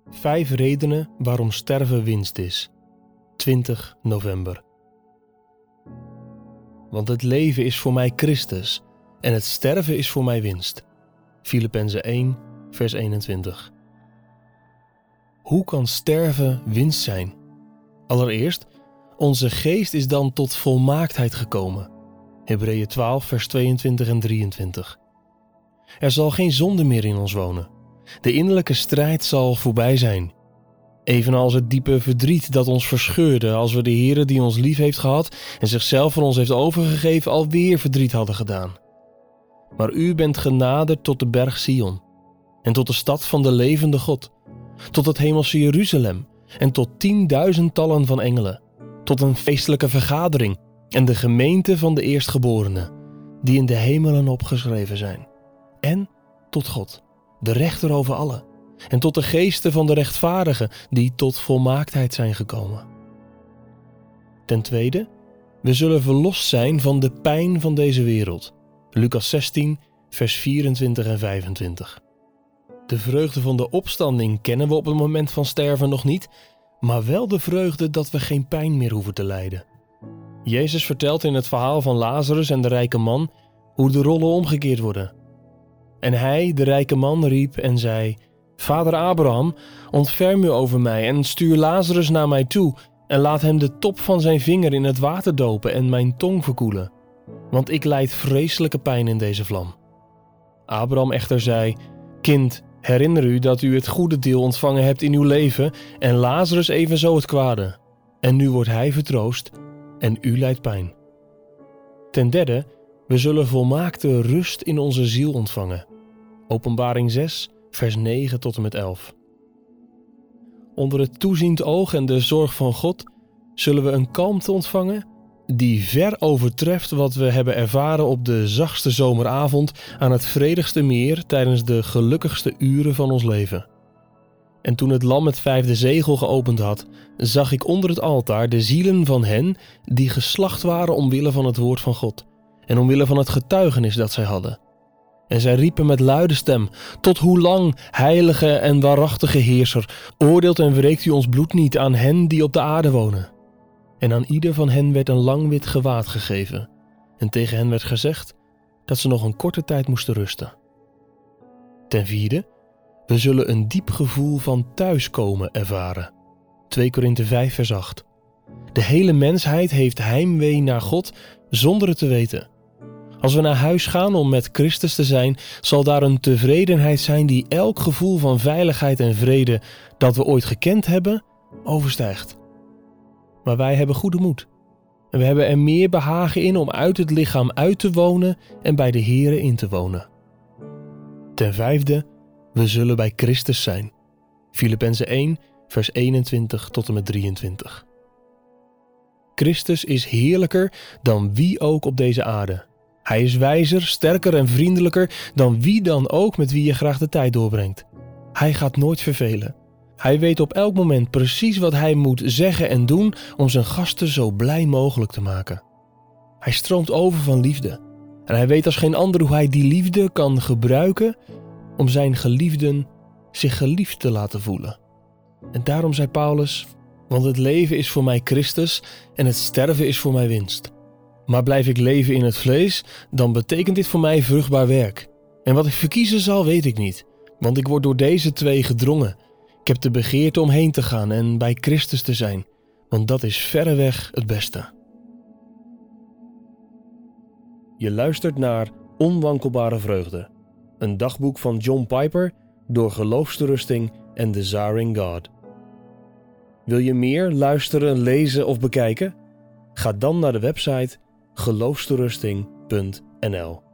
5 redenen waarom sterven winst is. 20 november. Want het leven is voor mij Christus en het sterven is voor mij winst. Filippenzen 1, vers 21. Hoe kan sterven winst zijn? Allereerst, onze geest is dan tot volmaaktheid gekomen. Hebreeën 12, vers 22 en 23. Er zal geen zonde meer in ons wonen. De innerlijke strijd zal voorbij zijn. Evenals het diepe verdriet dat ons verscheurde als we de Heere die ons lief heeft gehad en zichzelf voor ons heeft overgegeven alweer verdriet hadden gedaan. Maar u bent genaderd tot de berg Sion en tot de stad van de levende God, tot het hemelse Jeruzalem en tot 10.000-tallen van engelen, tot een feestelijke vergadering en de gemeente van de eerstgeborenen, die in de hemelen opgeschreven zijn. En tot God, de rechter over allen, en tot de geesten van de rechtvaardigen die tot volmaaktheid zijn gekomen. Ten tweede, we zullen verlost zijn van de pijn van deze wereld. Lucas 16, vers 24 en 25. De vreugde van de opstanding kennen we op het moment van sterven nog niet, maar wel de vreugde dat we geen pijn meer hoeven te lijden. Jezus vertelt in het verhaal van Lazarus en de rijke man hoe de rollen omgekeerd worden. En hij, de rijke man, riep en zei: Vader Abraham, ontferm u over mij en stuur Lazarus naar mij toe en laat hem de top van zijn vinger in het water dopen en mijn tong verkoelen, want ik lijd vreselijke pijn in deze vlam. Abraham echter zei: Kind, herinner u dat u het goede deel ontvangen hebt in uw leven en Lazarus evenzo het kwade. En nu wordt hij vertroost en u lijdt pijn. Ten derde, we zullen volmaakte rust in onze ziel ontvangen. Openbaring 6, vers 9 tot en met 11. Onder het toeziend oog en de zorg van God zullen we een kalmte ontvangen die ver overtreft wat we hebben ervaren op de zachtste zomeravond aan het vredigste meer tijdens de gelukkigste uren van ons leven. En toen het lam het 5e zegel geopend had, zag ik onder het altaar de zielen van hen die geslacht waren omwille van het woord van God en omwille van het getuigenis dat zij hadden. En zij riepen met luide stem: Tot hoe lang, heilige en waarachtige Heerser, oordeelt en wreekt u ons bloed niet aan hen die op de aarde wonen? En aan ieder van hen werd een lang wit gewaad gegeven. En tegen hen werd gezegd dat ze nog een korte tijd moesten rusten. Ten vierde, we zullen een diep gevoel van thuiskomen ervaren. 2 Korinthe 5 vers 8. De hele mensheid heeft heimwee naar God zonder het te weten. Als we naar huis gaan om met Christus te zijn, zal daar een tevredenheid zijn die elk gevoel van veiligheid en vrede dat we ooit gekend hebben, overstijgt. Maar wij hebben goede moed. En we hebben er meer behagen in om uit het lichaam uit te wonen en bij de Here in te wonen. Ten vijfde, we zullen bij Christus zijn. Filippenzen 1, vers 21 tot en met 23. Christus is heerlijker dan wie ook op deze aarde. Hij is wijzer, sterker en vriendelijker dan wie dan ook met wie je graag de tijd doorbrengt. Hij gaat nooit vervelen. Hij weet op elk moment precies wat hij moet zeggen en doen om zijn gasten zo blij mogelijk te maken. Hij stroomt over van liefde. En hij weet als geen ander hoe hij die liefde kan gebruiken om zijn geliefden zich geliefd te laten voelen. En daarom zei Paulus: Want het leven is voor mij Christus en het sterven is voor mij winst. Maar blijf ik leven in het vlees, dan betekent dit voor mij vruchtbaar werk. En wat ik verkiezen zal, weet ik niet, want ik word door deze 2 gedrongen. Ik heb de begeerte om heen te gaan en bij Christus te zijn, want dat is verreweg het beste. Je luistert naar Onwankelbare Vreugde, een dagboek van John Piper door Geloofsterusting en Desiring God. Wil je meer luisteren, lezen of bekijken? Ga dan naar de website geloofsterusting.nl.